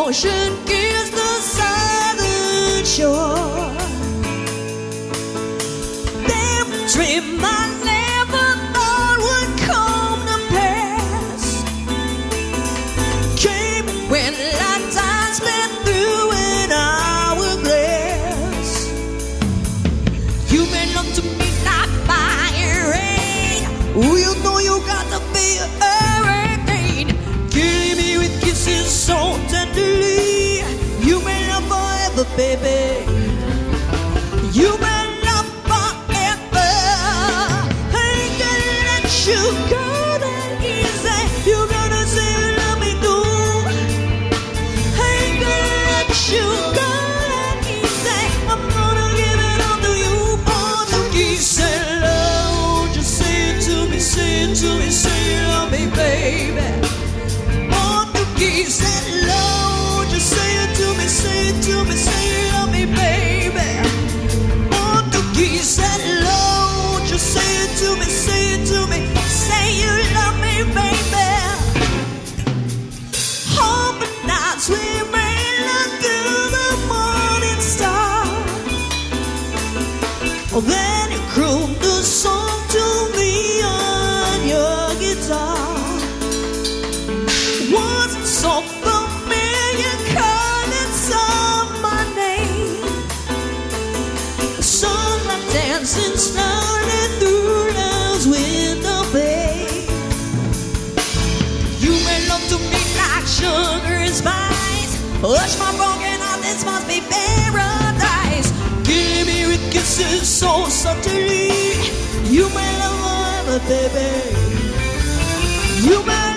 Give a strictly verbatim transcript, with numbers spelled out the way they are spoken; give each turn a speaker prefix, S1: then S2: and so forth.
S1: ocean is the southern shore. Them dream I never thought would come to pass came when lifetime spent through an hourglass. You may look to me like fire rain. Oh, you know you got to be a hurricane. Kill me with kisses so tenderly. You may love forever, baby. You may love forever. I ain't gonna let you go that easy. You gotta say you love me too. I ain't gonna let you go that easy. I'm gonna give it all to you. Portuguese and love. Just say it to me, say it to me, say you love me, baby. Portuguese and love. Just say it to me, say it to me, say you love me, baby. Portuguese and love. Just say it to me, say it to me, say you love me, baby. Open nights we may look to the morning star. Then you croon the song to me on your guitar. Was it so familiar calling some my name? Sunlight dancing slowly through love's window pane. You may look to me like sugar and spice. Hush my broken heart, this must be paradise. Give me with kisses so subtly. You may love forever, baby. You may